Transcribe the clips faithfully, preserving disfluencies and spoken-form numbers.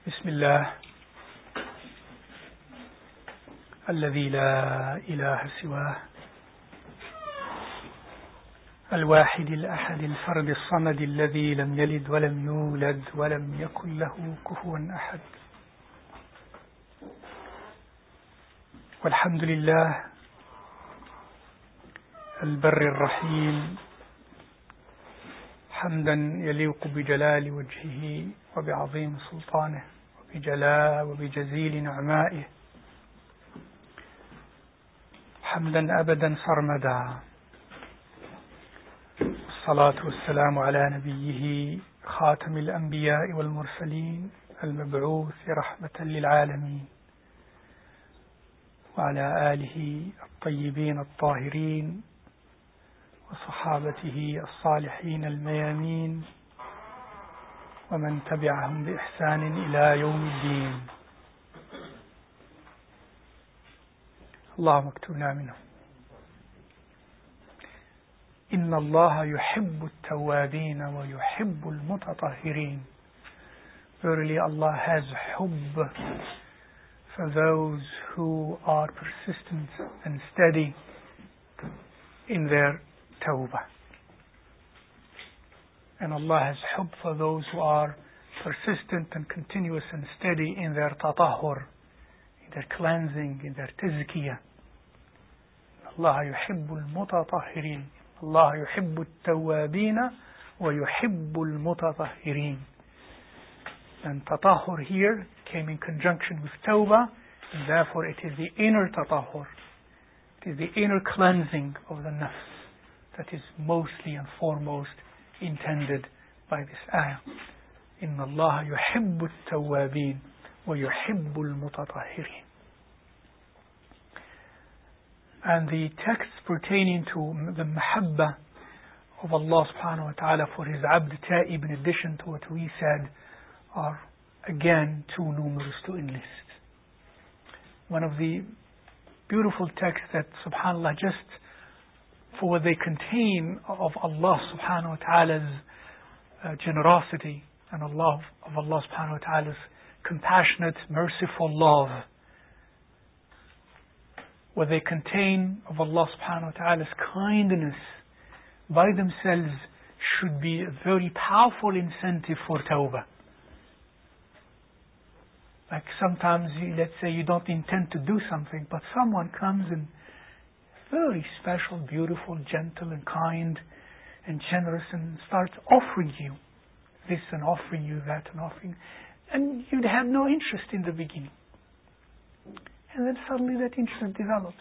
بسم الله الذي لا إله سواه الواحد الأحد الفرد الصمد الذي لم يلد ولم يولد ولم يكن له كفوا أحد. والحمد لله البر الرحيم حمدا يليق بجلال وجهه وبعظيم سلطانه وبجلال وبجزيل نعمائه، حمدا أبدا سرمدا. الصلاة والسلام على نبيه خاتم الأنبياء والمرسلين المبعوث رحمة للعالمين، وعلى آله الطيبين الطاهرين وصحابته الصالحين الميامين ومن تبعهم بإحسان إلى يوم الدين. اللهم اكتبنا منهم. إن الله يحب التوابين ويحب المتطهرين. Verily Allah has hubb for those who are persistent and steady in their tawbah. And Allah has hubb for those who are persistent and continuous and steady in their tatahur, in their cleansing, in their tazkiyah. Allah yuhibbu al-mutatahhirin. Allah yuhibbu al-tawwabina wa yuhibbu al-mutatahhirin. And tatahur here came in conjunction with tawbah, and therefore it is the inner tatahur, it is the inner cleansing of the nafs that is mostly and foremost intended by this ayah. Inna Allah yuhibbu at-tawwabin wa yuhibbu al-mutatahhirin. And the texts pertaining to the mahabba of Allah subhanahu wa ta'ala for His abd ta'ib, in addition to what we said, are again too numerous to enlist. One of the beautiful texts that subhanallah, just for what they contain of Allah subhanahu wa ta'ala's uh, generosity and Allah of Allah subhanahu wa ta'ala's compassionate, merciful love, what they contain of Allah subhanahu wa ta'ala's kindness by themselves should be a very powerful incentive for tawbah. Like sometimes, you, let's say you don't intend to do something, but someone comes and very special, beautiful, gentle and kind and generous and starts offering you this and offering you that and offering, and you'd have no interest in the beginning. And then suddenly that interest develops.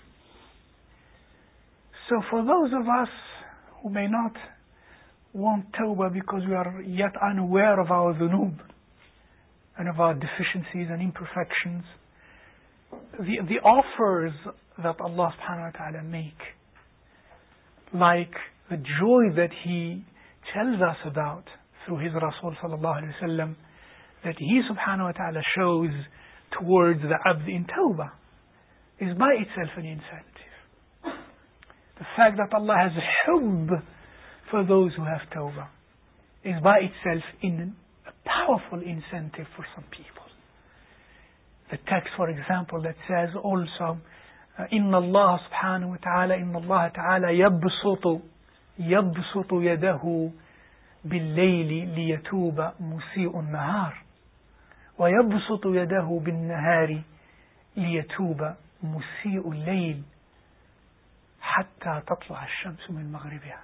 So for those of us who may not want tawbah because we are yet unaware of our dhunub and of our deficiencies and imperfections, the, the offers that Allah subhanahu wa ta'ala make, like the joy that He tells us about through His Rasul sallallahu alayhi wa sallam, that He subhanahu wa ta'ala shows towards the abd in tawbah, is by itself an incentive. The fact that Allah has hubb for those who have tawbah is by itself in a powerful incentive for some people. The text, for example, that says also, إن الله سبحانه وتعالى إن الله تعالى يبسط يبسط يده بالليل ليتوب مسيء النهار ويبسط يده بالنهار ليتوب مسيء الليل حتى تطلع الشمس من مغربها.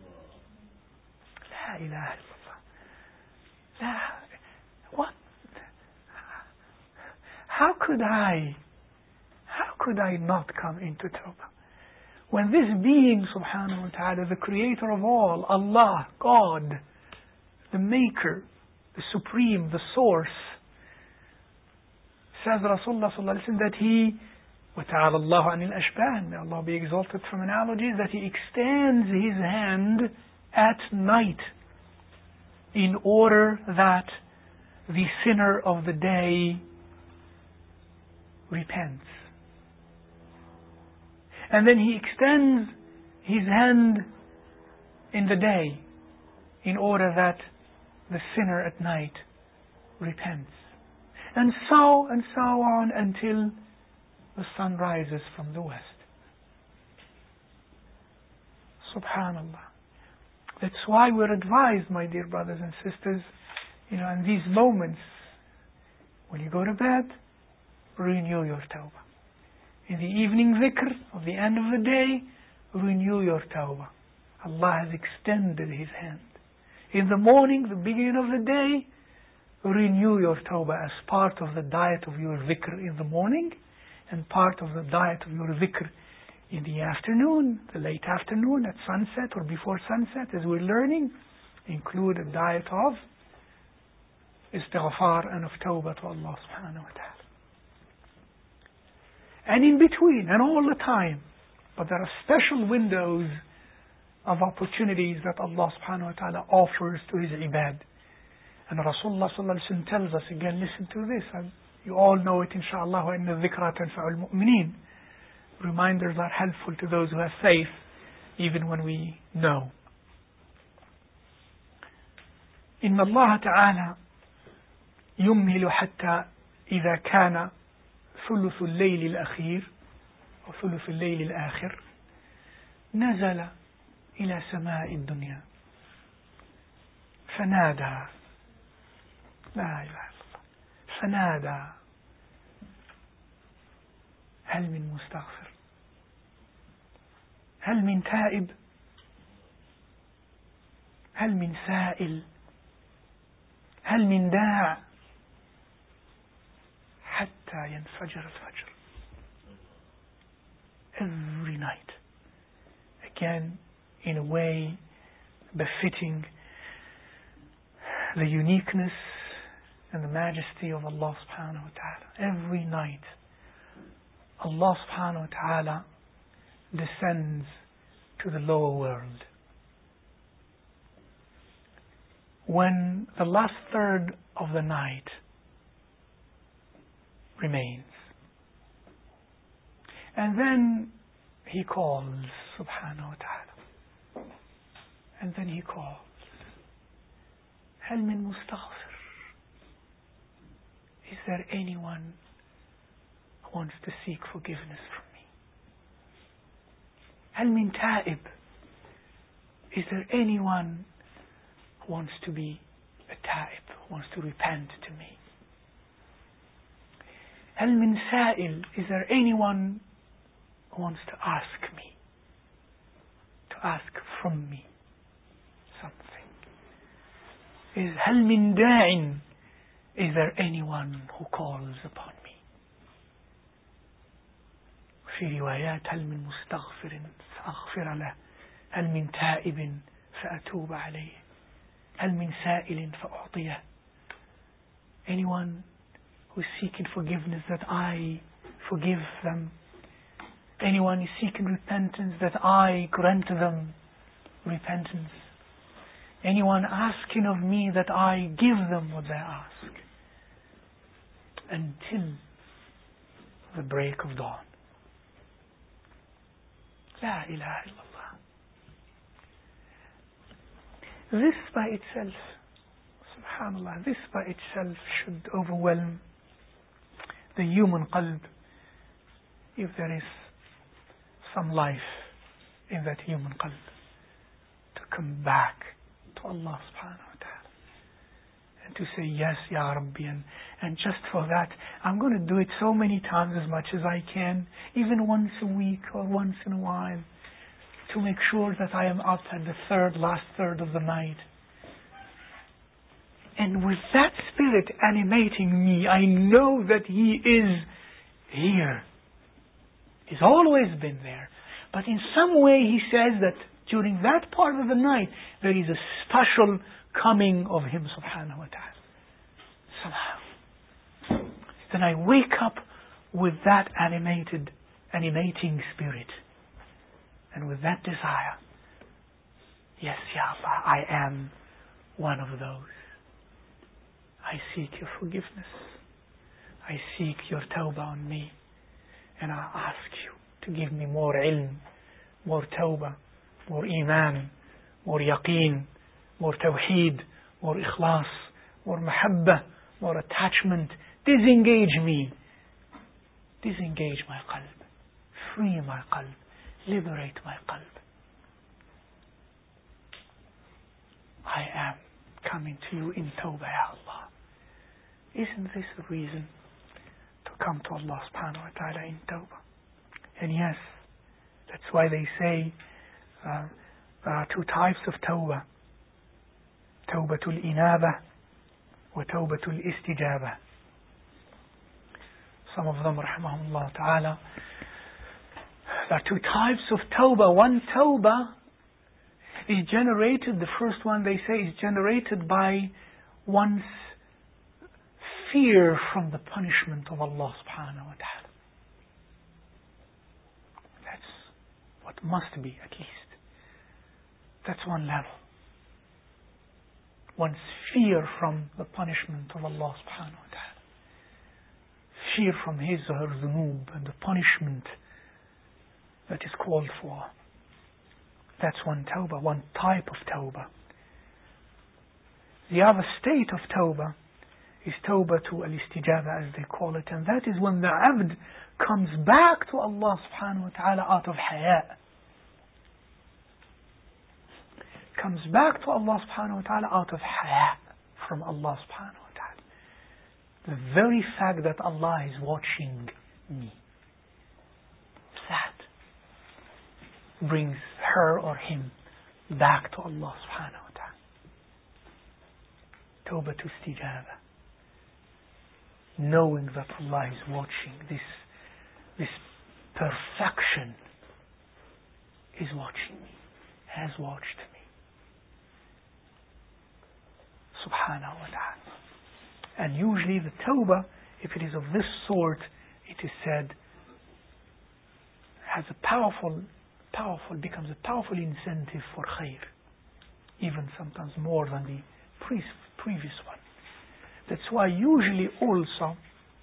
لا إله إلا الله. لا. What? How could I How could I not come into tawbah? When this being, subhanahu wa ta'ala, the creator of all, Allah, God, the maker, the supreme, the source, says Rasulullah sallallahu alayhi wa sallam that He, وَتَعَالَى اللَّهُ عَنِ الْأَشْبَاهِ, may Allah be exalted from analogies, that He extends His hand at night in order that the sinner of the day repents. And then He extends His hand in the day in order that the sinner at night repents. and so and so on until the sun rises from the west. Subhanallah. That's why we're advised, my dear brothers and sisters, you know, in these moments, when you go to bed, renew your tawbah. In the evening dhikr of the end of the day, renew your tawbah. Allah has extended His hand. In the morning, the beginning of the day, renew your tawbah as part of the diet of your dhikr in the morning and part of the diet of your dhikr in the afternoon, the late afternoon, at sunset or before sunset, as we're learning. Include a diet of istighfar and of tawbah to Allah subhanahu wa ta'ala. And in between, and all the time, but there are special windows of opportunities that Allah subhanahu wa ta'ala offers to His ibad. And Rasulullah sallallahu alayhi wa sallam tells us, again, listen to this, and you all know it, inshaAllah, وَإِنَّ الذِّكْرَى تَنْفَعُ الْمُؤْمِنِينَ. Reminders are helpful to those who have faith, even when we know. إن الله تعالى يمهل حتى إذا كان ثلث الليل الأخير أو ثلث الليل الآخر نزل إلى سماء الدنيا فنادى لا إله إلا الله فنادى هل من مستغفر هل من تائب هل من سائل هل من داع حتى ينفجر الفجر. Every night, again, in a way befitting the uniqueness and the majesty of Allah subhanahu wa ta'ala. Every night, Allah subhanahu wa ta'ala descends to the lower world. When the last third of the night remains, and then He calls subhanahu wa ta'ala, and then He calls هل من مستغفر. Is there anyone who wants to seek forgiveness from me? هل من تائب. Is there anyone who wants to be a ta'ib, who wants to repent to me? هل من سائل. Is there anyone who wants to ask me, to ask from me something? Is هل من داع. Is there anyone who calls upon me? في روايات هل من مستغفر فأغفر له هل من تائب فأتوب عليه هل من سائل فأعطيه. Anyone who is seeking forgiveness, that I forgive them. Anyone is seeking repentance, that I grant them repentance. Anyone asking of me, that I give them what they ask. Until the break of dawn. La ilaha illallah. This by itself, subhanallah, this by itself should overwhelm the human qalb, if there is some life in that human qalb, to come back to Allah subhanahu wa ta'ala and to say, yes, Ya Rabbi, and, and just for that I'm going to do it so many times, as much as I can, even once a week or once in a while, to make sure that I am up at the third, last third of the night. And with that spirit animating me, I know that He is here. He's always been there. But in some way He says that during that part of the night, there is a special coming of Him subhanahu wa ta'ala. Somehow. Then I wake up with that animated, animating spirit. And with that desire. Yes, Ya Allah, I am one of those. I seek Your forgiveness. I seek Your tawbah on me. And I ask You to give me more ilm, more tawbah, more iman, more yaqeen, more tawheed, more ikhlas, more mahabbah, more attachment disengage me. Disengage my qalb. Free my qalb. Liberate my qalb. I am coming to you in tawbah, ya Allah. Isn't this a reason to come to Allah subhanahu wa ta'ala in tawbah? And yes, that's why they say uh, there are two types of tawbah. Tawbatul inaba wa tawbatul istijaba. Some of them, rahmahumullah ta'ala, there are two types of tawbah. One tawbah is generated, the first one they say is generated by one's fear from the punishment of Allah subhanahu wa ta'ala. That's what must be, at least. That's one level. One's fear from the punishment of Allah subhanahu wa ta'ala. Fear from his or her dhunub and the punishment that is called for. That's one tawbah, one type of tawbah. The other state of tawbah is tawbah to al-istijaba, as they call it, and that is when the abd comes back to Allah subhanahu wa ta'ala out of haya. Comes back to Allah subhanahu wa ta'ala out of haya from Allah subhanahu wa ta'ala. The very fact that Allah is watching me, that brings her or him back to Allah subhanahu wa ta'ala. Tawbah to istijaba. Knowing that Allah is watching, this, this perfection is watching me, has watched me. Subhanahu wa ta'ala. And usually the tawbah, if it is of this sort, it is said, has a powerful, powerful, becomes a powerful incentive for khair. Even sometimes more than the pre- previous one. That's why usually also,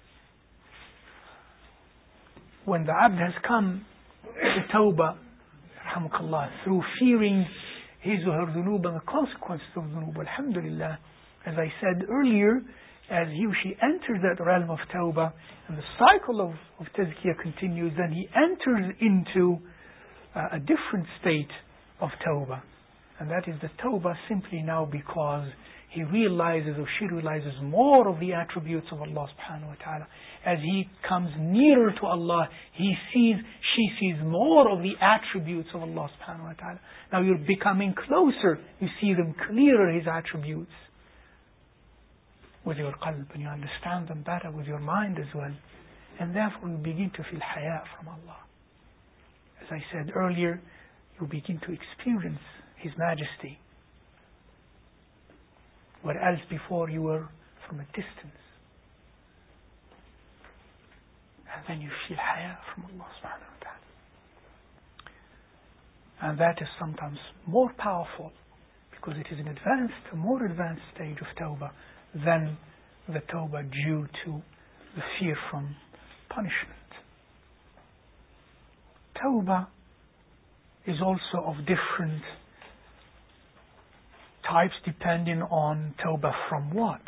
when the abd has come to tawbah, rahmakallah, through fearing his or her dhunub and the consequences of dhunub, alhamdulillah, as I said earlier, as he or she enters that realm of tawbah and the cycle of, of tazkiyah continues, then he enters into uh, a different state of tawbah. And that is the tawbah simply now because he realizes or she realizes more of the attributes of Allah subhanahu wa ta'ala. As he comes nearer to Allah, he sees, she sees more of the attributes of Allah subhanahu wa ta'ala. Now you're becoming closer, you see them clearer, his attributes, with your qalb, and you understand them better with your mind as well. And therefore you begin to feel haya from Allah. As I said earlier, you begin to experience His majesty, whereas before you were from a distance. And then you feel haya from Allah subhanahu wa ta'ala. And that is sometimes more powerful because it is an advanced, a more advanced stage of tawbah than the tawbah due to the fear from punishment. Tawbah is also of different types depending on tawbah from what.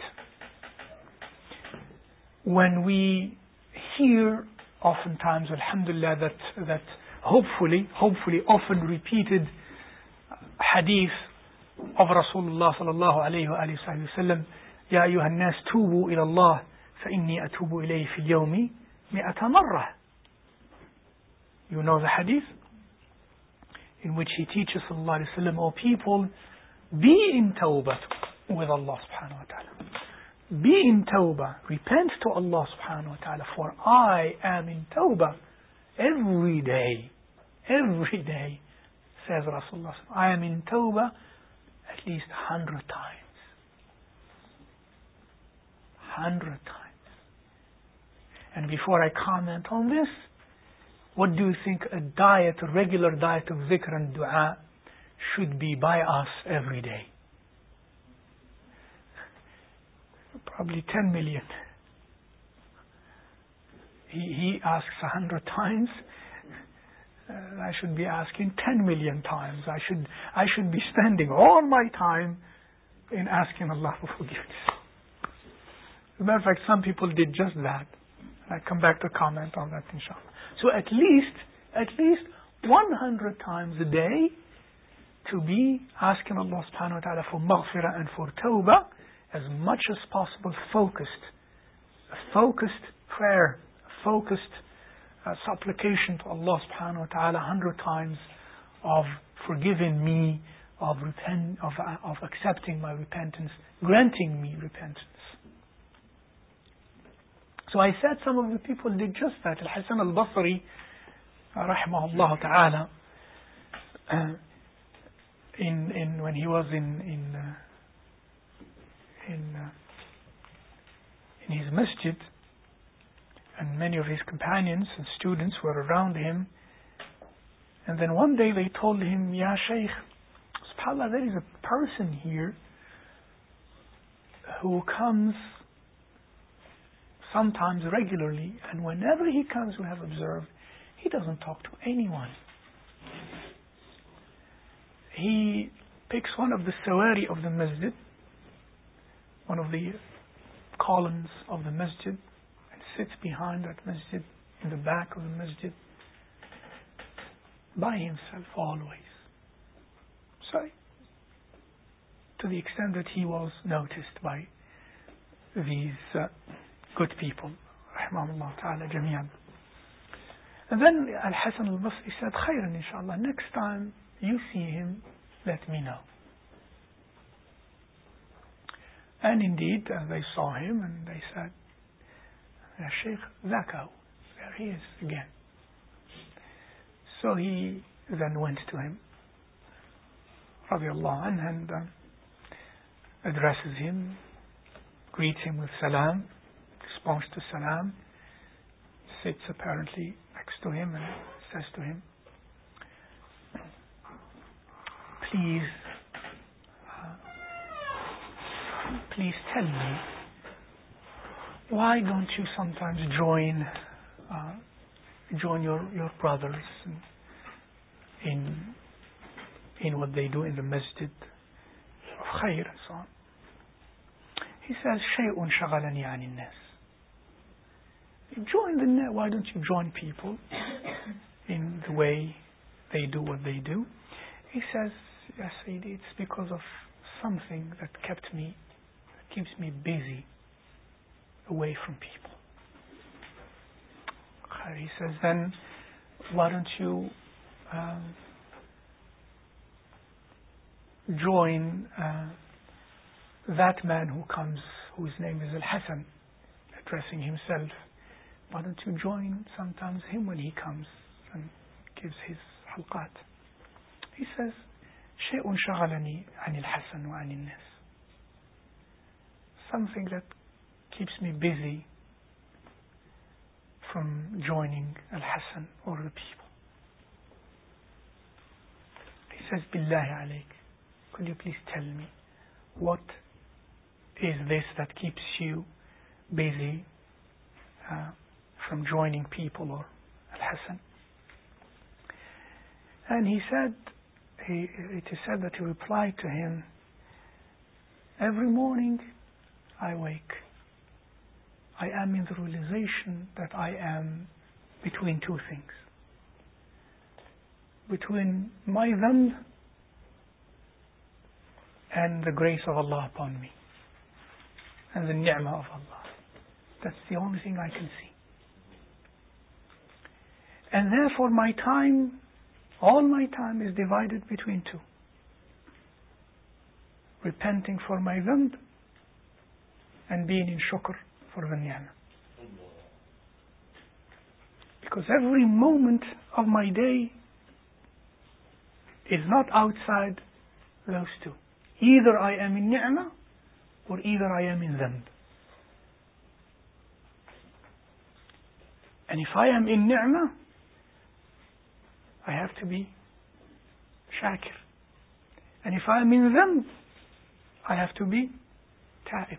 When we hear oftentimes, alhamdulillah, that, that hopefully, hopefully often repeated hadith of Rasulullah sallallahu alayhi wa sallam, يا أيها الناس توبوا إلى الله فإني أتوب إليه في اليوم مئة مرة. You know the hadith in which he teaches sallallahu alayhi wa sallam, O people, be in tawbah with Allah subhanahu wa ta'ala. Be in tawbah, repent to Allah subhanahu wa ta'ala, for I am in tawbah every day. Every day, says Rasulullah. I am in tawbah at least a hundred times. Hundred times. And before I comment on this, what do you think a diet, a regular diet of zikr and dua should be by us every day? Probably ten million. He, he asks a hundred times. Uh, I should be asking ten million times. I should I should be spending all my time in asking Allah for forgiveness. As a matter of fact, some people did just that. I come back to comment on that, inshallah. So at least, at least one hundred times a day to be asking Allah subhanahu wa ta'ala for maghfirah and for tawbah, as much as possible, focused. A focused prayer, a focused uh, supplication to Allah subhanahu wa ta'ala a hundred times of forgiving me, of repent, of, uh, of accepting my repentance, granting me repentance. So I said some of the people did just that. Al-Hasan al-Basri, rahimahullah ta'ala, uh, in in when he was in in uh, in uh, in his masjid, and many of his companions and students were around him, and then one day they told him, Ya Shaykh, subhanAllah, there is a person here who comes sometimes regularly, and whenever he comes, we have observed, he doesn't talk to anyone. He picks one of the sawari of the masjid, one of the columns of the masjid, and sits behind that masjid, in the back of the masjid, by himself always. So, to the extent that he was noticed by these uh, good people, rahimahullah ta'ala jami'an. And then Al-Hasan al-Basri said, khayran inshallah, next time you see him, let me know. And indeed, uh, they saw him and they said, Ya Shaykh, Zakaw, there he is again. So he then went to him, radiallahu anhu, and uh, addresses him, greets him with salam, responds to salam, sits apparently next to him and says to him, please, uh, please tell me, why don't you sometimes join uh, join your, your brothers in in what they do in the masjid of khayr and so on. He says, شيء شغلني عن الناس. Join the net. Why don't you join people in the way they do what they do? He says, yes, it's because of something that kept me, that keeps me busy away from people. He says, then why don't you um, join uh, that man who comes, whose name is Al-Hasan, addressing himself. Why don't you join sometimes him when he comes and gives his halqat? He says, شيء شغلني عن الحسن وعن الناس. Something that keeps me busy from joining Al-Hasan or the people. He says, Billahi alayk, could you please tell me what is this that keeps you busy uh, from joining people or Al-Hasan? And he said, he, it is said that he replied to him, every morning I wake, I am in the realization that I am between two things. Between my dhanb and the grace of Allah upon me. And the ni'mah of Allah. That's the only thing I can see. And therefore my time, all my time is divided between two. Repenting for my dhanb and being in shukr for the ni'mah. Because every moment of my day is not outside those two. Either I am in ni'mah or either I am in dhanb. And if I am in ni'mah, I have to be shakir. And if I am in dhanb, I have to be ta'ib.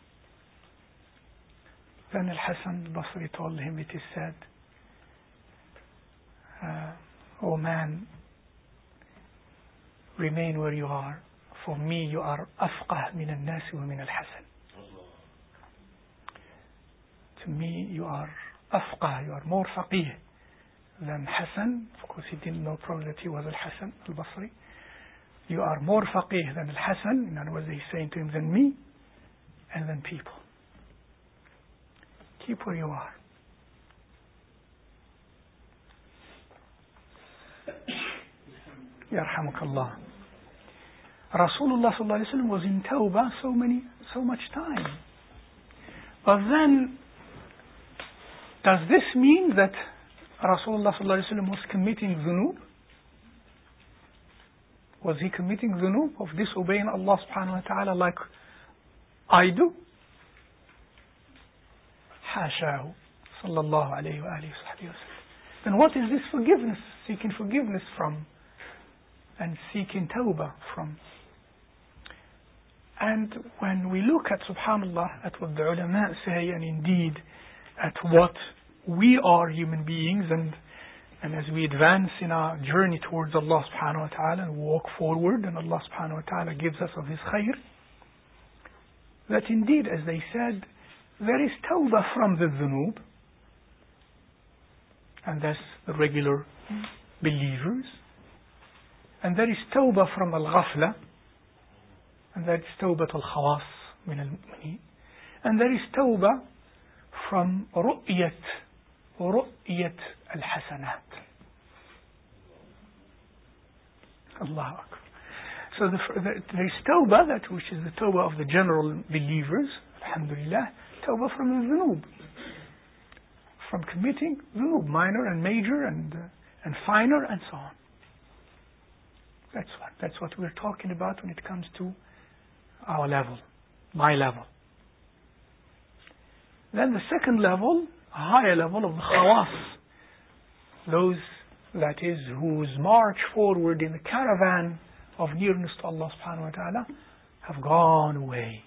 Then Al-Hasan al-Basri told him, it is said, uh, O man, remain where you are. For me, you are afqah min al-nas wa min al-Hasan. to me you are afqah, you are more faqih than Hassan. Of course he didn't know probably that he was Al-Hassan Al-Basri. You are more faqih than Al-Hassan, in other words he's saying to him, than me and than people. Keep where you are. Yarhamukallah. Rasulullah sallallahu alaihi wasallam was in Tawbah so many, so much time. But then, does this mean that Rasulullah sallallahu alaihi wasallam was committing dhunub? Was he committing dhunub of disobeying Allah subhanahu wa ta'ala like I do? Hashahu sallallahu alayhi wa alihi wa sallam. Then what is this forgiveness? Seeking forgiveness from and seeking tawbah from. And when we look at, subhanallah, at what the ulama say, and indeed at what we are human beings, and and as we advance in our journey towards Allah subhanahu wa ta'ala and walk forward, and Allah subhanahu wa ta'ala gives us of His khair, that indeed, as they said, there is tawbah from the dhunub, and that's the regular believers, and there is tawbah from al-ghafla, and that is tawbah al-khawas min al-mu'mineen, and there is tawbah from ru'yat ru'yat al-hasanat. Allahu Akbar. So the, the, there is tawbah, that which is the tawbah of the general believers, alhamdulillah, tawbah from the dhunub, from committing dhunub, minor and major and uh, and finer and so on. That's what that's what we're talking about when it comes to our level, my level. Then the second level, a higher level of the khawas, those, that is, whose march forward in the caravan of nearness to Allah subhanahu wa ta'ala have gone away.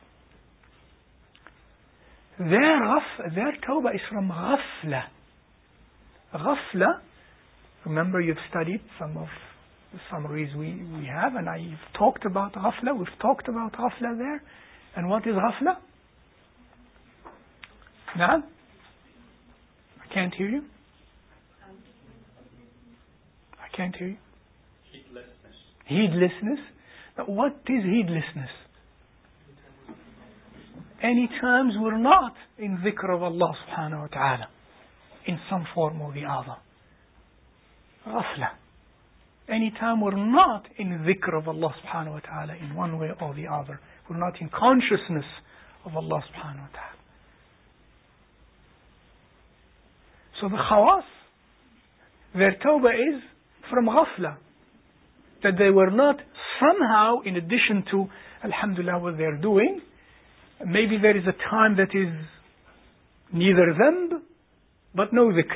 Their ghaf, their tawbah is from ghafla. Ghafla, remember you've studied some of the summaries we, we have, and I've talked about ghafla, we've talked about ghafla there. And what is ghafla? Now? I can't hear you. I can't hear you. Heedlessness. Heedlessness. Now, what is heedlessness? Any times we're not in dhikr of Allah subhanahu wa ta'ala in some form or the other. Ghafla. Any time we're not in dhikr of Allah subhanahu wa ta'ala in one way or the other. We're not in consciousness of Allah subhanahu wa ta'ala. So the khawas, their tawbah is from ghafla. That they were not somehow, in addition to, alhamdulillah, what they're doing, maybe there is a time that is neither dhanb, but no dhikr.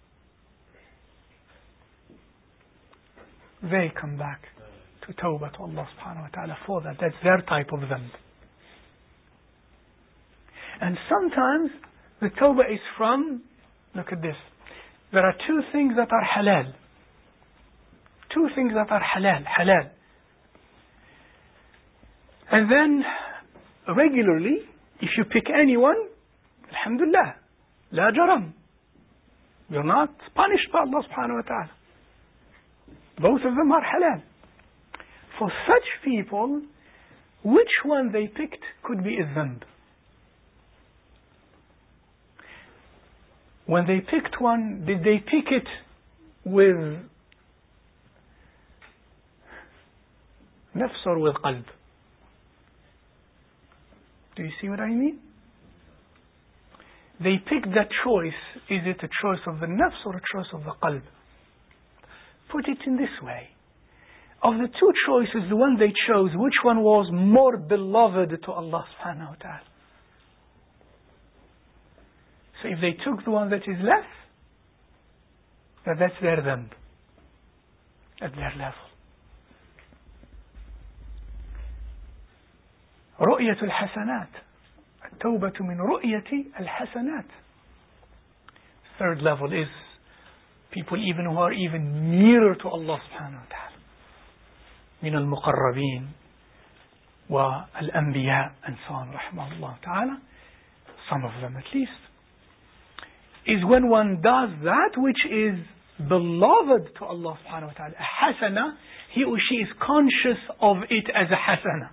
They come back to tawbah to Allah subhanahu wa ta'ala for that. That's their type of dhanb. And sometimes the tawbah is from, look at this, there are two things that are halal. Two things that are halal, halal. And then regularly, if you pick anyone, alhamdulillah, la jaram. You're not punished by Allah subhanahu wa ta'ala. Both of them are halal. For such people, which one they picked could be a dhanb. When they picked one, did they pick it with nafs or with qalb? Do you see what I mean? They picked that choice. Is it a choice of the nafs or a choice of the qalb? Put it in this way. Of the two choices, the one they chose, which one was more beloved to Allah subhanahu wa ta'ala? So if they took the one that is less, then that's their dhanb at their level. رؤية الحسنات التوبة من رؤية الحسنات. Third level is people even who are even nearer to Allah subhanahu wa ta'ala. من المقربين والأنبياء and so on رحمه الله تعالى. Some of them at least. is when one does that which is beloved to Allah subhanahu wa ta'ala. A hasana, he or she is conscious of it as a hasana.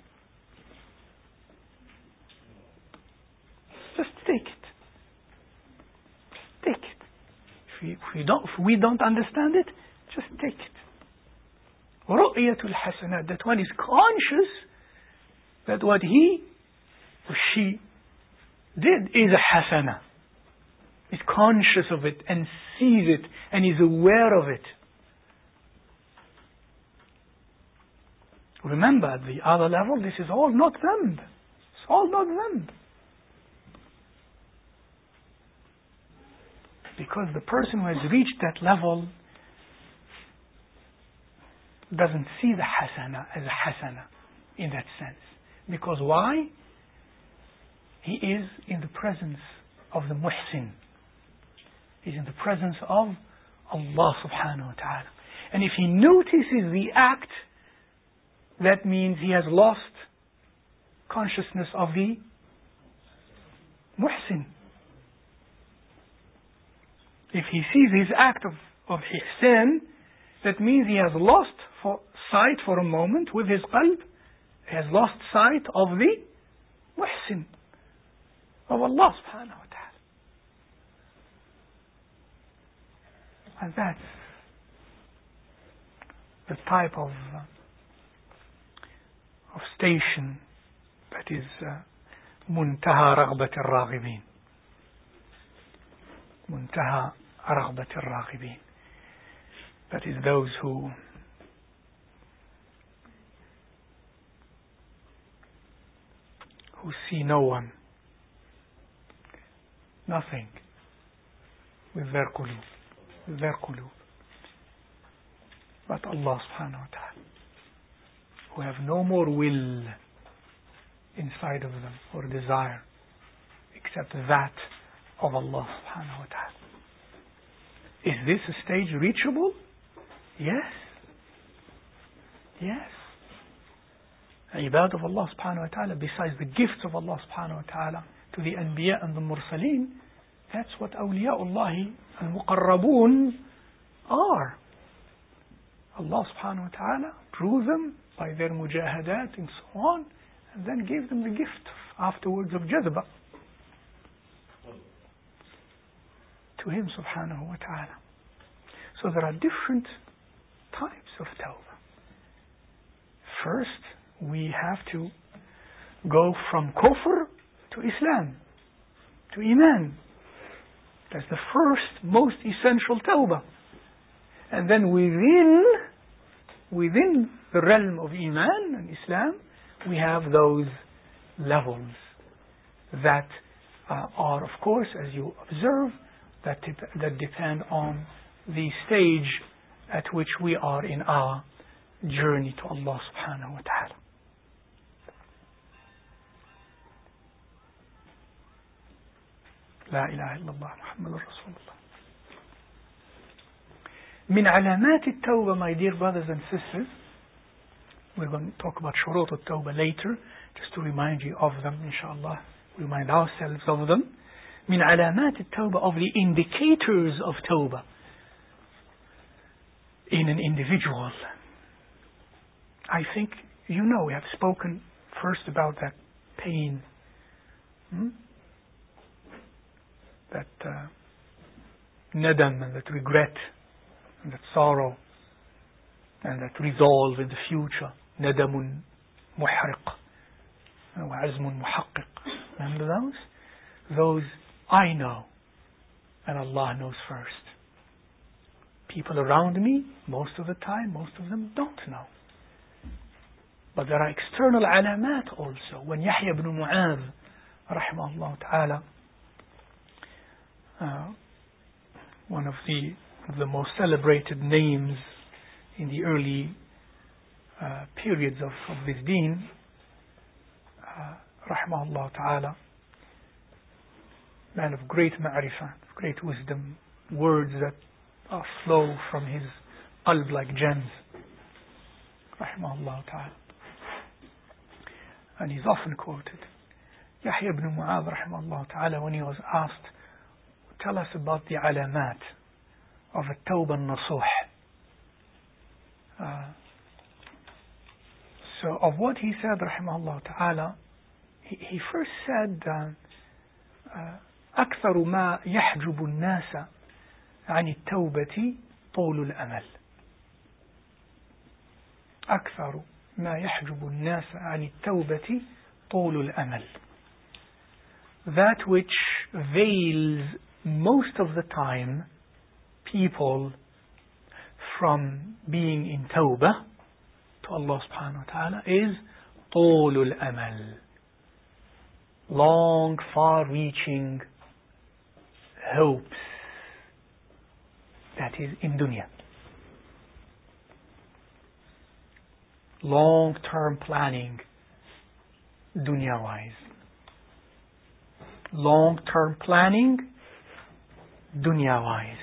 Just take it. Just take it. If we, if we don't, if we don't understand it, just take it. Ru'yatul hasanat, that one is conscious that what he or she did is a hasana. Is conscious of it and sees it and is aware of it. Remember, at the other level, this is all not dhanb. It's all not dhanb. Because the person who has reached that level doesn't see the hasana as a hasana in that sense. Because why? He is in the presence of the muhsin. He's in the presence of Allah subhanahu wa ta'ala. And if he notices the act, that means he has lost consciousness of the muhsin. If he sees his act of, of ihsan, that means he has lost for sight for a moment with his qalb. He has lost sight of the muhsin, of Allah subhanahu wa ta'ala. And that's the type of uh, of station that is muntaha raghbat al-raghibin. Muntaha raghbat al-raghibin. That is those who who see no one, nothing, with their qulub. Their qulub, but Allah subhanahu wa ta'ala, who have no more will inside of them or desire except that of Allah subhanahu wa ta'ala. Is this a stage reachable? Yes. Yes. Ibad of Allah subhanahu wa ta'ala, besides the gifts of Allah subhanahu wa ta'ala to the Anbiya and the Mursaleen, that's what awliya'ullahi al-muqarrabun are. Allah subhanahu wa ta'ala drew them by their mujahadat and so on, and then gave them the gift afterwards of jazba to Him subhanahu wa ta'ala. So there are different types of tawbah. First, we have to go from kufr to Islam, to Iman. That's the first, most essential tawbah. And then within, within the realm of Iman and Islam, we have those levels that uh, are, of course, as you observe, that, dep- that depend on the stage at which we are in our journey to Allah subhanahu wa ta'ala. لا إله إلا الله محمد رسول الله. من علامات التوبة, my dear brothers and sisters, we're going to talk about shurut al-tawbah later, just to remind you of them, inshallah, remind ourselves of them. من علامات التوبة, of the indicators of tawbah in an individual. I think you know we have spoken first about that pain, hmm? that uh, nadam and that regret and that sorrow and that resolve in the future. Nadamun muhriq wa azmun muhaqqiq. Remember those? Those I know and Allah knows first. People around me, most of the time, most of them don't know. But there are external alamat also. When Yahya ibn Mu'adh, rahimahullah ta'ala, uh, one of the, of the most celebrated names in the early uh, periods of, of this deen, uh, rahimahullah ta'ala, man of great ma'rifah, great wisdom, words that uh, flow from his qalb like gems, rahimahullah ta'ala. And he's often quoted. Yahya ibn Mu'adh, rahimahullah ta'ala, when he was asked, tell us about the alamat of a tawbah nasuh. Uh, so of what he said, rahimahullah ta'ala, he, he first said, أكثر ما يحجب الناس عن التوبة طول الأمل. أكثر ما يحجب الناس عن التوبة طول الأمل. That which veils most of the time people from being in tawbah to Allah subhanahu wa ta'ala is طول الأمل. Long, far-reaching hopes. That is in dunya. Long-term planning, dunya-wise. Long-term planning, dunya-wise.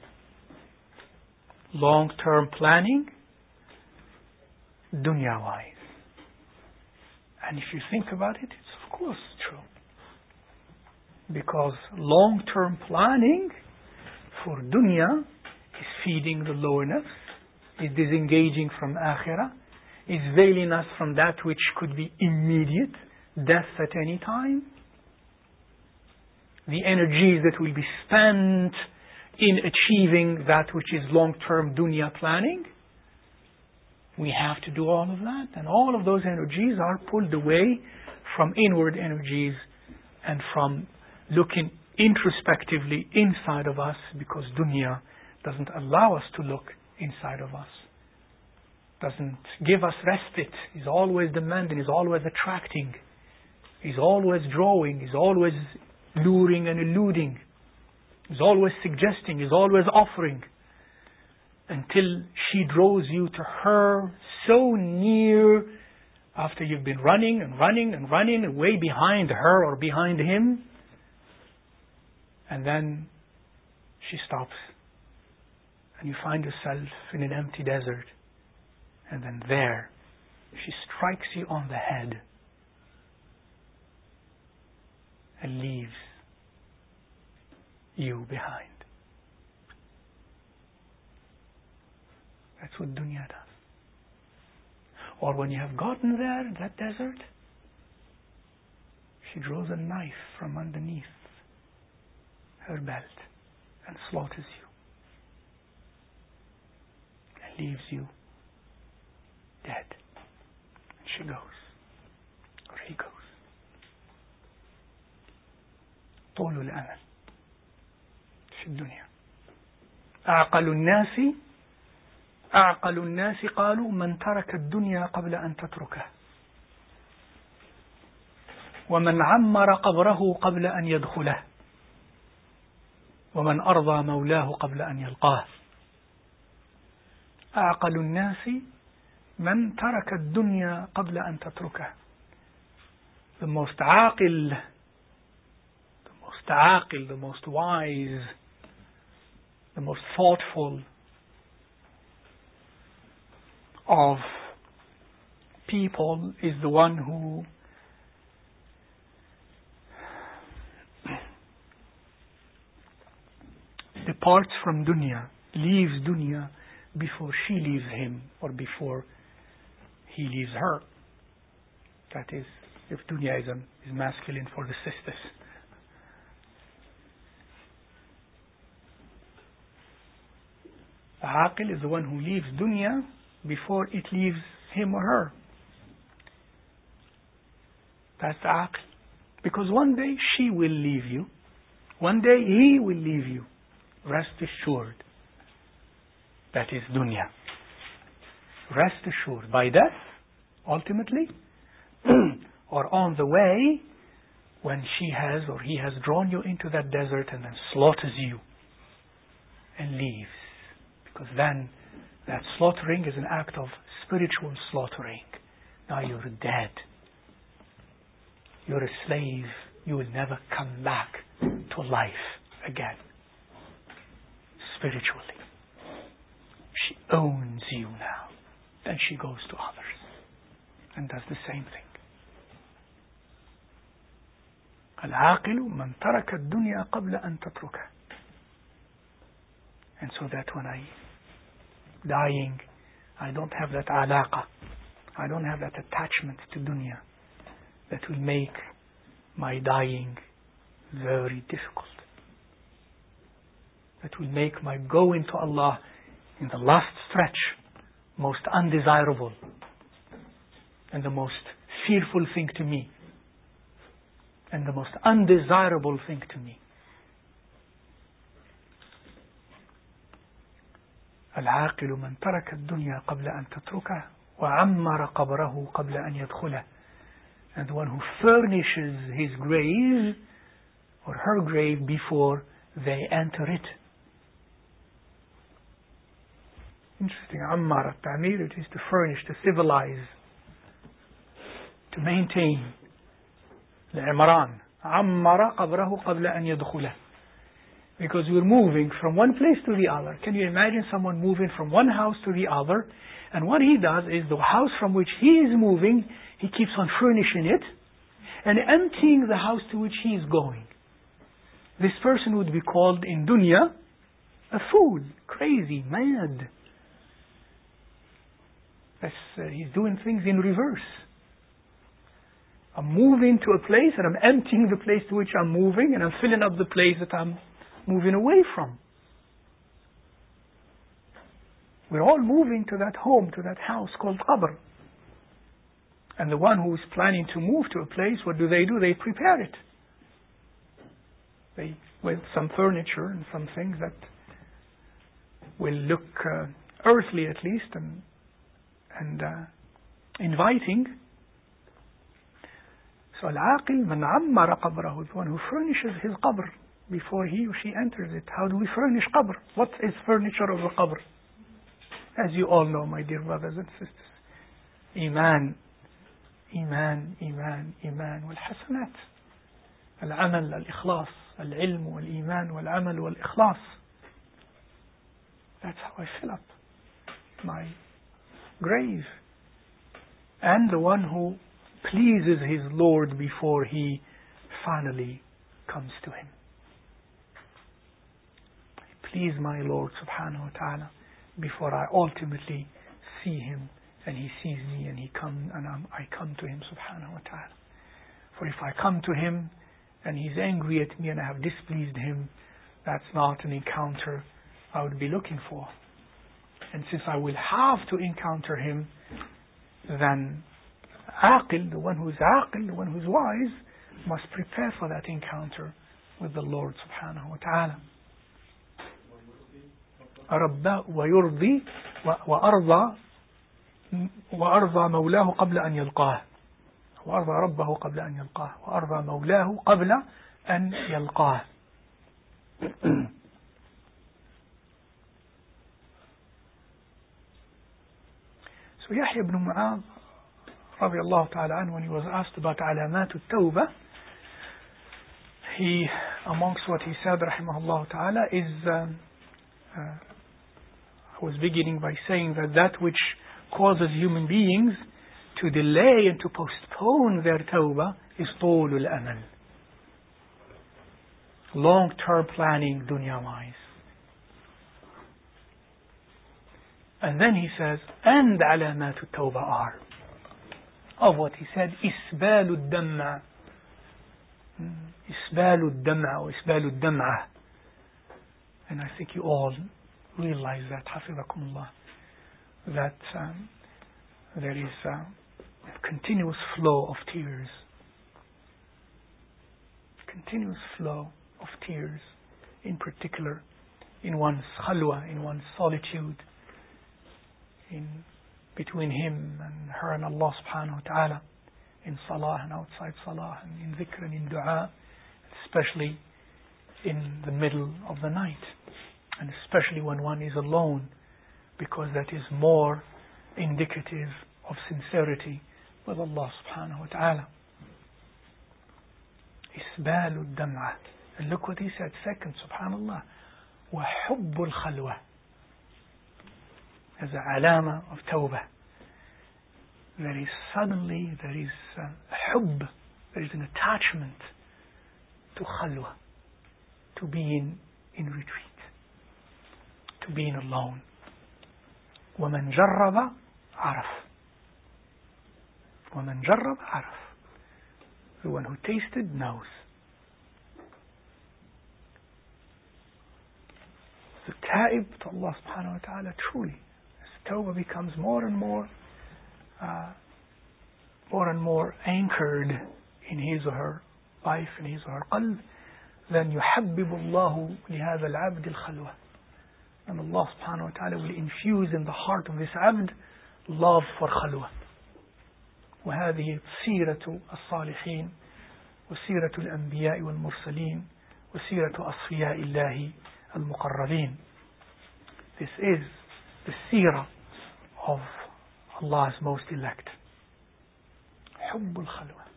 Long-term planning, dunya-wise. And if you think about it, it's of course true. Because long-term planning for dunya is feeding the lower nafs, is disengaging from akhirah, is veiling us from that which could be immediate, death at any time. The energies that will be spent in achieving that which is long-term dunya planning, we have to do all of that. And all of those energies are pulled away from inward energies and from looking introspectively inside of us, because dunya doesn't allow us to look inside of us. Doesn't give us respite. Is always demanding, is always attracting, is always drawing, is always luring and eluding, is always suggesting, is always offering, until she draws you to her so near after you've been running and running and running way behind her or behind him, and then she stops and you find yourself in an empty desert, and then there she strikes you on the head and leaves you behind. That's what dunya does. Or when you have gotten there in that desert, she draws a knife from underneath her belt and slaughters you and leaves you dead. And she goes, or he goes. طول الأمل في الدنيا. أعقل الناس أعقل الناس قالوا من ترك الدنيا قبل أن تتركه، ومن عمر قبره قبل أن يدخله، ومن أرضى مولاه قبل أن يلقاه. أعقل الناس من ترك الدنيا قبل أن تتركه. The most عاقل, the most عاقل, the most wise, the most thoughtful of people is the one who departs from dunya, leaves dunya before she leaves him or before he leaves her. That is, if dunya is, is masculine for the sisters. The aqil is the one who leaves dunya before it leaves him or her. That's the aql. Because one day she will leave you. One day he will leave you. Rest assured. That is dunya. Rest assured. By death, ultimately, or on the way, when she has or he has drawn you into that desert and then slaughters you and leaves. Because then that slaughtering is an act of spiritual slaughtering. Now you're dead. You're a slave. You will never come back to life again. Spiritually. She owns you now. Then she goes to others and does the same thing. العاقل من ترك الدنيا قبل أن تتركه. And so that when I dying, I don't have that alaqa, I don't have that attachment to dunya that will make my dying very difficult, that will make my going to Allah in the last stretch most undesirable and the most fearful thing to me and the most undesirable thing to me. العاقل من ترك الدنيا قبل أن تتركه وعمر قبره قبل أن يدخله. And the one who furnishes his grave or her grave before they enter it. Interesting. عمر التعمير, it is to furnish, to civilize, to maintain. العمران عمر قبره قبل أن يدخله. Because we're moving from one place to the other. Can you imagine someone moving from one house to the other? And what he does is the house from which he is moving, he keeps on furnishing it and emptying the house to which he is going. This person would be called in dunya a fool, crazy, mad. That's, uh, he's doing things in reverse. I'm moving to a place and I'm emptying the place to which I'm moving, and I'm filling up the place that I'm moving away from. We're all moving to that home, to that house called qabr. And the one who is planning to move to a place, what do they do? They prepare it. They, with some furniture and some things that will look uh, earthly at least and, and uh, inviting. So al-aqil man ammara qabrahu, the one who furnishes his qabr before he or she enters it. How do we furnish qabr? What is furniture of a qabr? As you all know, my dear brothers and sisters, Iman, Iman, Iman, Iman, wal-hasanat, al-amal, al-ikhlas, al-ilm, wal-iman, wal-amal, wal-ikhlas. That's how I fill up my grave. And the one who pleases his Lord before he finally comes to him. Please my Lord subhanahu wa ta'ala before I ultimately see him and he sees me and he come and I'm, I come to him subhanahu wa ta'ala. For if I come to him and he's angry at me and I have displeased him, that's not an encounter I would be looking for. And since I will have to encounter him, then aqil, the one who is aqil, the one who is wise, must prepare for that encounter with the Lord subhanahu wa ta'ala. أربى ويرضي وأرضى وأرضى مولاه قبل أن يلقاه وأرضى ربه قبل أن يلقاه وأرضى مولاه قبل أن يلقاه. So Yahya ibn Mu'adh رضي الله تعالى عنه, when he was asked about علامات التوبة, he, amongst what he said rahimahullah ta'ala is um, uh, I was beginning by saying that that which causes human beings to delay and to postpone their tawbah is طول الأمل, long-term planning dunya-wise. And then he says, and علامات التوبة are, of what he said, إسبال الدمع, إسبال الدمع or إسبال الدمعة. And I think you all realize that, حفظكم that um, there is uh, a continuous flow of tears. Continuous flow of tears, in particular in one's khalwa, in one's solitude, in between him and her and Allah subhanahu wa ta'ala, in salah and outside salah, and in dhikr and in dua, especially in the middle of the night, and especially when one is alone, because that is more indicative of sincerity with Allah subhanahu wa ta'ala. إسبال الدمعة. And look what he said second, subhanallah. وحب الخلوة. As a alama of tawbah. There is suddenly, there is uh, hubb, there is an attachment to khalwa, to being in retreat, to being alone. وَمَنْ جَرَّبَ عَرَفْ وَمَنْ جَرَّبَ عَرَفْ The one who tasted knows. The ta'ib to Allah subhanahu wa ta'ala, truly, as tawbah becomes more and more uh, more and more anchored in his or her life, in his or her qalb, then يحبب الله لهذا العبد الخلوة. And Allah subhanahu wa ta'ala will infuse in the heart of this abd love for khalwa. وهذه سيرة الصالحين وسيرة الأنبياء والمرسلين وسيرة أصفياء الله المقربين. This is the seerah of Allah's most elect. حب الخلوة.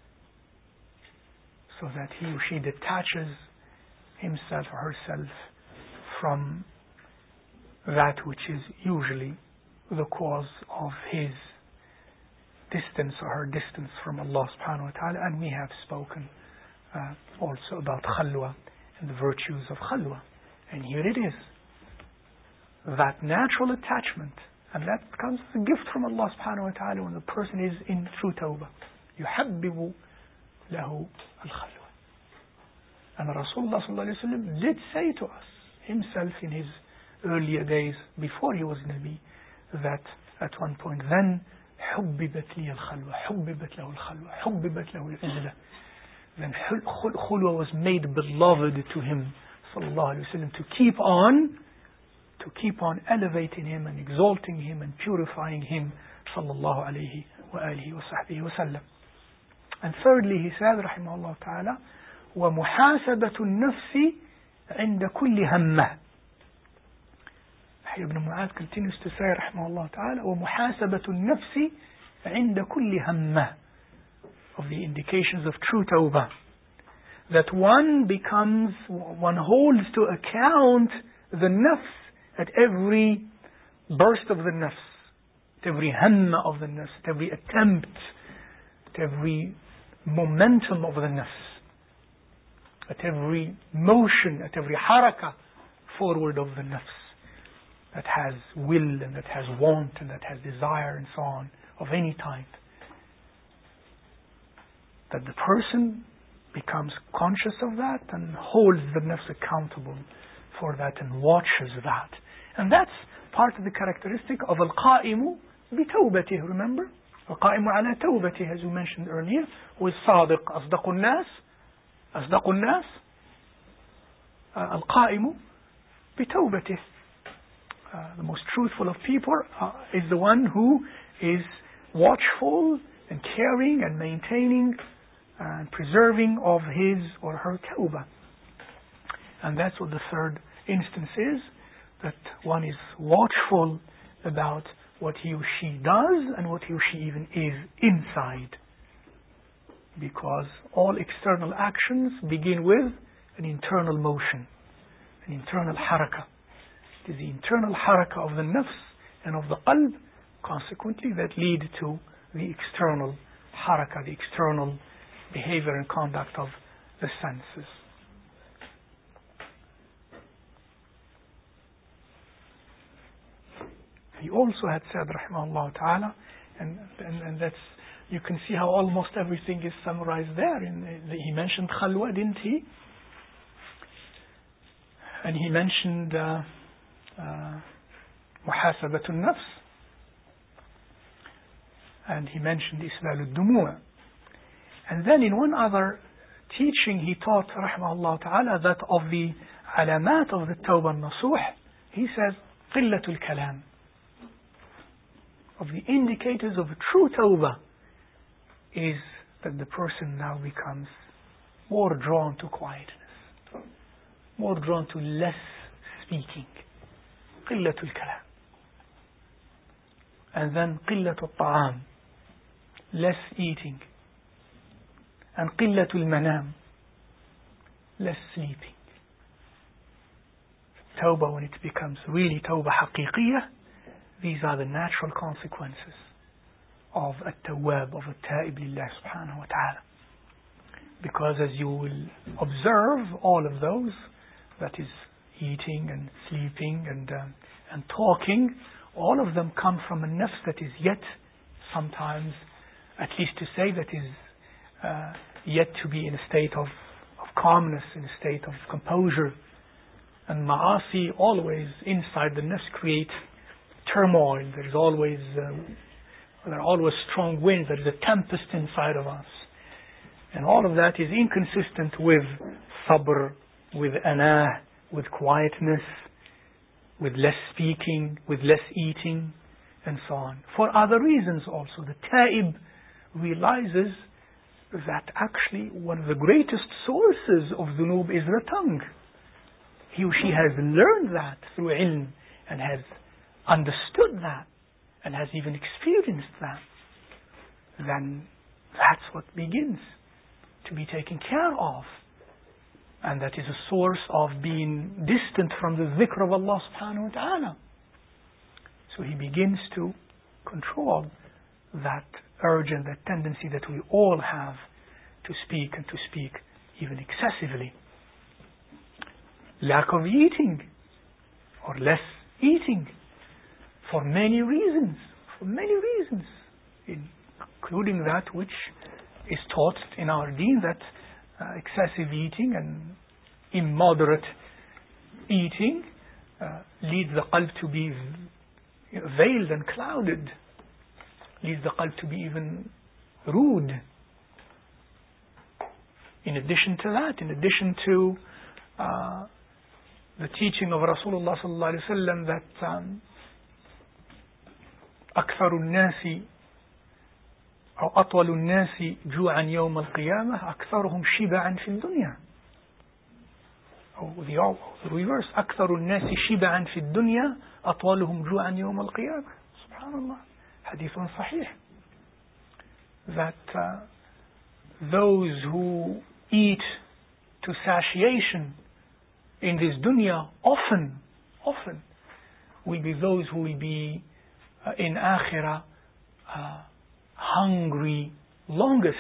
So that he or she detaches himself or herself from that which is usually the cause of his distance or her distance from Allah subhanahu wa ta'ala. And we have spoken uh, also about khalwa and the virtues of khalwa. And here it is. That natural attachment. And that comes as a gift from Allah subhanahu wa ta'ala when the person is in true tawbah. يحبب له الخلوة. And Rasulullah sallallahu alayhi wa sallam did say to us himself in his earlier days before he was Nabi that at one point then حببت لي الخلوة حببت له الخلوة حببت له العزلة. Then khulwa was made beloved to him sallallahu alayhi wa sallam to keep on to keep on elevating him and exalting him and purifying him sallallahu alayhi wa alihi wa sahbihi wa sallam. And thirdly he said rahimahullah ta'ala ومحاسبة النفس عند كل همة. Ibn Mu'adh continues to say rahimahullah ta'ala ومحاسبة النفس عند كل همة, of the indications of true tawbah, that one becomes, one holds to account the nafs at every burst of the nafs, at every hamma of the nafs, at every attempt, at every momentum of the nafs, at every motion, at every harakah forward of the nafs that has will and that has want and that has desire and so on of any type. That the person becomes conscious of that and holds the nafs accountable for that and watches that. And that's part of the characteristic of al-qa'imu bi-tawbatih, remember? al-qa'imu ala tawbatih, as we mentioned earlier, with sadiq, asdaqun nas, asdaqun nas, al-qa'imu bi-tawbatih. Uh, the most truthful of people uh, is the one who is watchful and caring and maintaining and preserving of his or her tawbah. And that's what the third instance is, that one is watchful about what he or she does and what he or she even is inside. Because all external actions begin with an internal motion, an internal harakah. It is the internal harakah of the nafs and of the qalb, consequently, that lead to the external harakah, the external behavior and conduct of the senses. He also had said, rahimahullah ta'ala, and, and, and that's, you can see how almost everything is summarized there. In, uh, he mentioned khalwa, didn't he? And he mentioned uh, uh, muhasabatun nafs. And he mentioned islal al-dumu'. And then in one other teaching he taught, rahimahullah ta'ala, that of the alamat of the tawbah nasuh, he says, qillatul kalam. Of the indicators of true tawbah is that the person now becomes more drawn to quietness, more drawn to less speaking. Qillatul kalam. And then qillatul ta'am, less eating. And qillatul manam, less sleeping. Tawbah, when it becomes really tawbah haqiqiyah, these are the natural consequences of at-tawwab, of at-ta'ib lillah subhanahu wa ta'ala. Because as you will observe all of those, that is eating and sleeping and um, and talking, all of them come from a nafs that is yet sometimes, at least to say, that is uh, yet to be in a state of, of calmness, in a state of composure. And ma'asi always inside the nafs create turmoil. There is always uh, there are always strong winds. There is a tempest inside of us. And all of that is inconsistent with sabr, with anah, with quietness, with less speaking, with less eating, and so on. For other reasons also, the ta'ib realizes that actually one of the greatest sources of dhunub is the tongue. He or she has learned that through ilm and has understood that and has even experienced that. Then that's what begins to be taken care of. And that is a source of being distant from the dhikr of Allah subhanahu wa ta'ala. So he begins to control that urge and that tendency that we all have to speak, and to speak even excessively. Lack of eating or less eating for many reasons, for many reasons, including that which is taught in our deen, that uh, excessive eating and immoderate eating uh, leads the qalb to be veiled and clouded, leads the qalb to be even rude. In addition to that, in addition to uh, the teaching of Rasulullah sallallahu alaihi wasallam that um, أكثر الناس أو أطول الناس جوعا يوم القيامة أكثرهم شبعا في الدنيا. أو the reverse, أكثر الناس شبعا في الدنيا أطولهم جوعا يوم القيامة. سبحان الله. حديث صحيح. That uh, those who eat to satiation in this dunya often, often will be those who will be uh, in akhirah uh, hungry longest.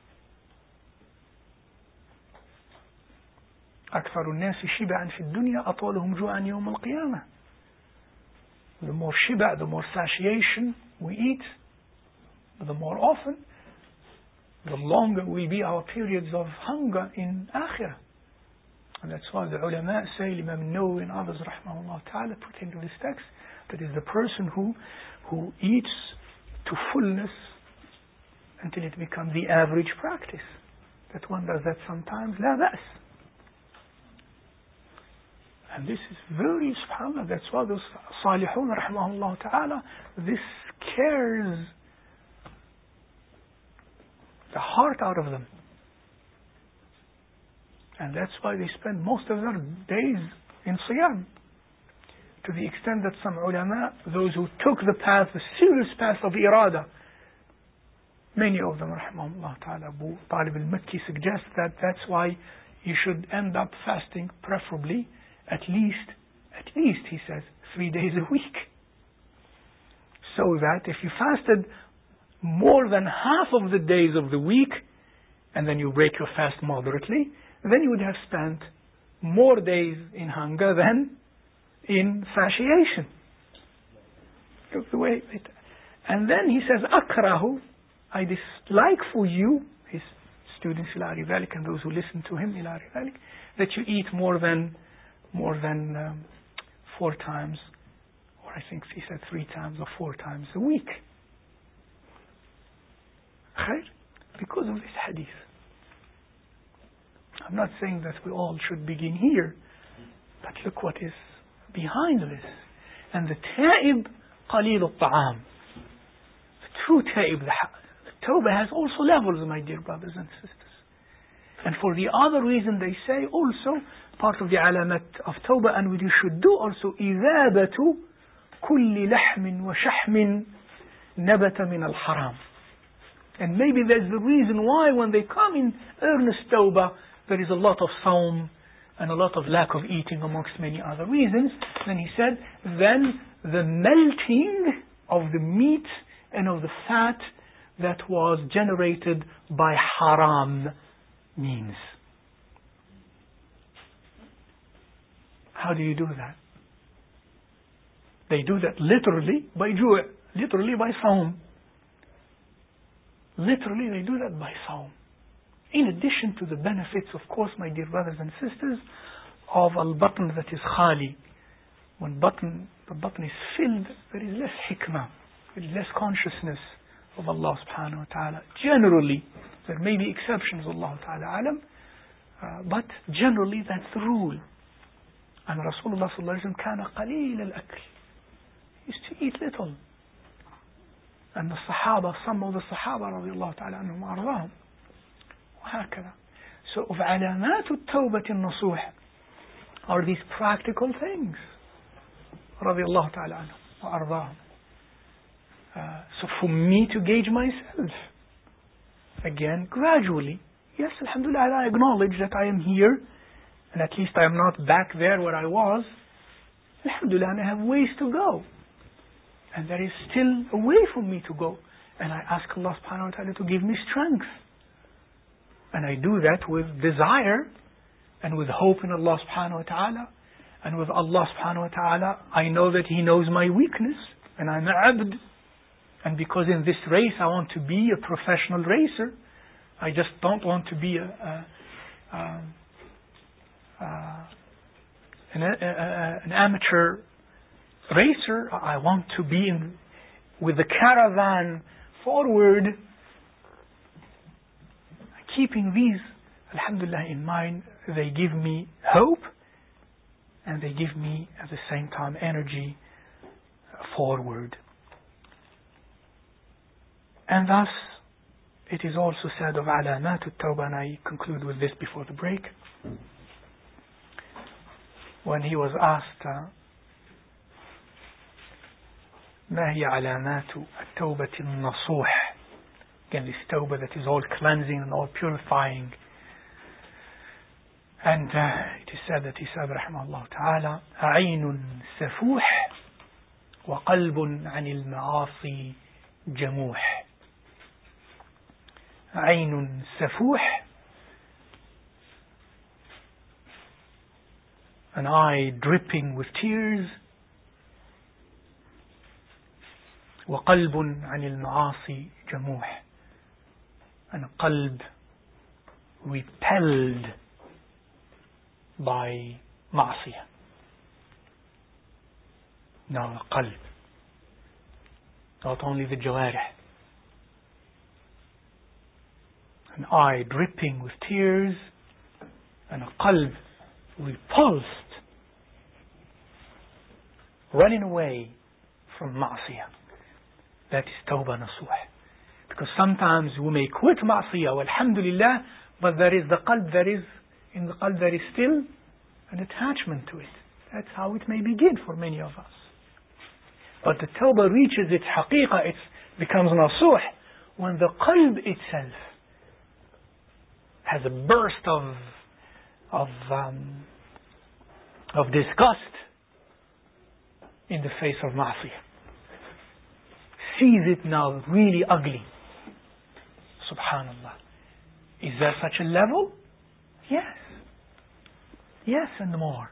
أكثر الناس شبعا في الدنيا أطولهم جوعا يوم القيامة. The more shiba, the more satiation we eat, the more often, the longer will be our periods of hunger in akhirah. And that's why the ulama say, Imam Nawawi and others rahmahullah ta'ala, pertaining to this text, that is the person who who eats to fullness until it becomes the average practice. That one does that sometimes, la ba's. And this is very, subhanAllah, that's why those salihun rahmahullah ta'ala, this scares the heart out of them. And that's why they spend most of their days in siyam. To the extent that some ulama, those who took the path, the serious path of irada, many of them, rahmahullah ta'ala, Abu Talib al-Makki suggests that that's why you should end up fasting, preferably, at least, at least, he says, three days a week. So that if you fasted more than half of the days of the week, and then you break your fast moderately, then you would have spent more days in hunger than in satiation. Look the way it, and then he says, akrahu, I dislike for you, his students ila dhalik, and those who listen to him ila dhalik, that you eat more than more than um, four times, or I think he said three times or four times a week. Khair? Because of this hadith. I'm not saying that we all should begin here, but look what is behind this. And the ta'ib qalil al-ta'am. The true ta'ib, the, the tawbah has also levels, my dear brothers and sisters. And for the other reason they say also, part of the alamat of tawbah, and what you should do also, إذابة كل لحم وشحم نبت من الحرام. And maybe that's the reason why when they come in earnest tawbah, there is a lot of sawm and a lot of lack of eating amongst many other reasons. Then he said, then the melting of the meat and of the fat that was generated by haram means. How do you do that? They do that literally by ju', literally by sawm. Literally they do that by sawm. In addition to the benefits, of course, my dear brothers and sisters, of al-batn that is khali. When batn, the batn is filled, there is less hikmah, there is less consciousness of Allah subhanahu wa ta'ala. Generally, there may be exceptions, Allah ta'ala alam, uh, but generally that's the rule. And Rasulullah sallallahu alayhi wa sallam kana qaleel al-akl. He used to eat little. And the Sahaba, some of the Sahaba radiallahu ta'ala anhum wa ardahum, وهكذا. So of علامات التوبة النصوح are these practical things رضي الله تعالى عنهم وأرضاهم. Uh, so for me to gauge myself, again, gradually, yes, alhamdulillah, I acknowledge that I am here, and at least I am not back there where I was. Alhamdulillah, and I have ways to go. And there is still a way for me to go. And I ask Allah subhanahu wa ta'ala to give me strength. And I do that with desire and with hope in Allah subhanahu wa ta'ala. And with Allah subhanahu wa ta'ala, I know that He knows my weakness. And I'm an abd. And because in this race I want to be a professional racer, I just don't want to be a, a, a, a, an, a, a, an amateur racer. I want to be in, with the caravan forward. Keeping these, alhamdulillah, in mind, they give me hope and they give me at the same time energy forward. And thus, it is also said of alamat at-tawbah, and I conclude with this before the break. When he was asked, ما هي علامات التوبة النصوح? Again, this tawbah that is all cleansing and all purifying. And uh, it is said that he said, rahimahullah ta'ala, عين سفوح وقلب عن المعاصي جموح. عين سفوح, an eye dripping with tears. وقلب عن المعاصي جموح, and a qalb repelled by ma'asiyah. Now the qalb, not only the jawarih, an eye dripping with tears and a qalb repulsed, running away from ma'asiyah. That is tawbah nasuh. Because sometimes we may quit ma'asiyah, alhamdulillah, but there is the qalb, there is, in the qalb there is still an attachment to it. That's how it may begin for many of us. But the tawbah reaches its haqiqah, it becomes nasuh, when the qalb itself has a burst of of um, of disgust in the face of ma'asiyah. Sees it now really ugly. Subhanallah. Is there such a level? Yes. Yes, and more.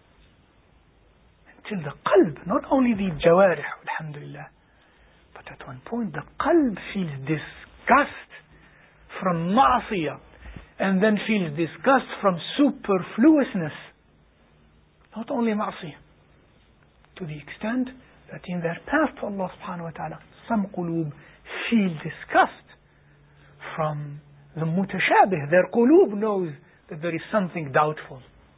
Until the qalb, not only the jawarih, alhamdulillah, but at one point the qalb feels disgust from ma'asiyah, and then feels disgust from superfluousness. Not only ma'asiyah. To the extent that in their path to Allah subhanahu wa ta'ala, some qulub feel disgust from the mutashabih. Their qulub knows that there is something doubtful.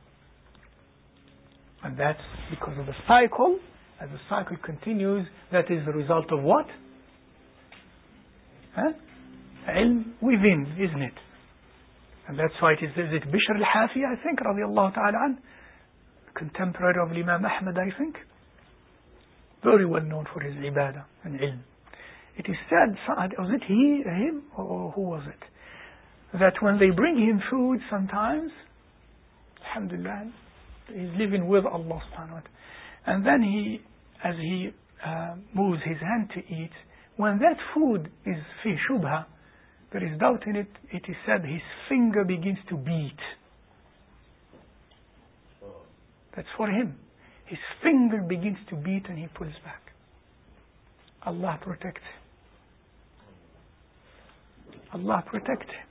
And that's because of the cycle. As the cycle continues, that is the result of what? Huh? Ilm within, isn't it? And that's why it is, is it Bishr al-Hafi, I think, radiallahu ta'ala an, contemporary of Imam Ahmad, I think. Very well known for his ibadah and ilm. It is said, was it he, him, or who was it? That when they bring him food sometimes, alhamdulillah, he's living with Allah subhanahu wa ta'ala. And then he, as he uh, moves his hand to eat, when that food is fi shubha, there is doubt in it, it is said his finger begins to beat. That's for him. His finger begins to beat and he pulls back. Allah protects him. Allah protects him.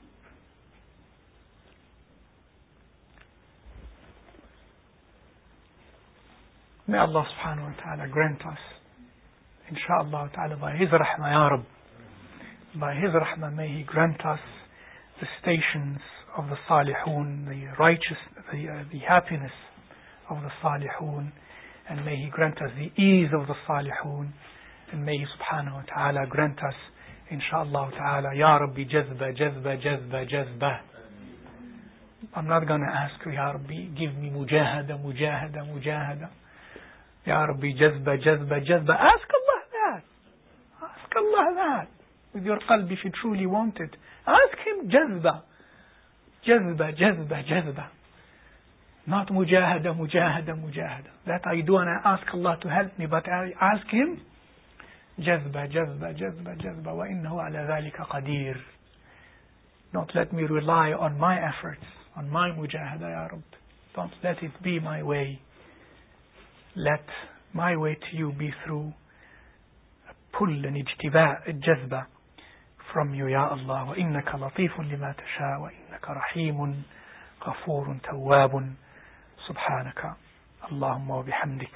May Allah subhanahu wa ta'ala grant us, insha'Allah ta'ala, by His rahmah, Ya Rabb, by His rahmah, may He grant us the stations of the salihun, the righteous, the, uh, the happiness of the salihun, and may He grant us the ease of the salihun, and may He subhanahu wa ta'ala grant us, insha'Allah ta'ala, Ya Rabbi, jazba, jazba, jazba, jazba. I'm not going to ask you, Ya Rabbi, give me mujahada, mujahada, mujahada. Ya Rabbi, jazba, jazba, jazba. Ask Allah that. Ask Allah that. With your qalb, if you truly want it. Ask Him jazba. Jazba, jazba, jazba. Not mujahada, mujahada, mujahada. That I do and I ask Allah to help me, but I ask Him jazba, jazba, jazba, jazba. Wa innahu ala dhalika qadir. Don't let me rely on my efforts, on my mujahada, Ya Rabb. Don't let it be my way. Let my way to you be through a pull, an ijtiba, a jazba from you, Ya Allah. Wa innaka latifun lima tasha, wa innaka rahimun, ghafurun, tawwabun, subhanaka, Allahumma wa bihamdik.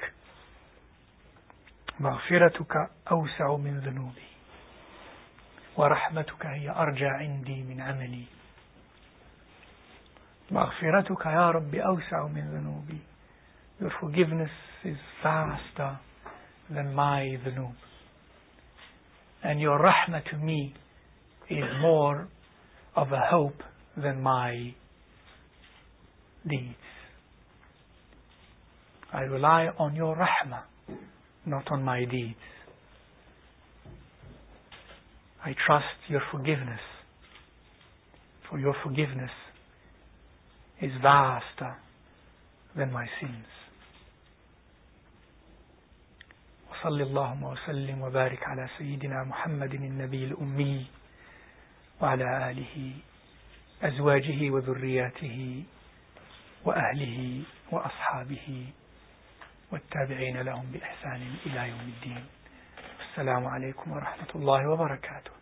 مغفرتك أوسع من ذنوبي ورحمتك هي أرجى عندي من عملي. مغفرتك يا رب أوسع من ذنوبي. Your forgiveness is vaster than my dhunub. And your rahmah to me is more of a hope than my deeds. I rely on your rahmah, not on my deeds. I trust your forgiveness, for your forgiveness is vaster than my sins. وصل اللهم وسلم وبارك على سيدنا محمد النبي الأمي وعلى آله أزواجه وذرياته وأهله وأصحابه والتابعين لهم بإحسان إلى يوم الدين. السلام عليكم ورحمة الله وبركاته.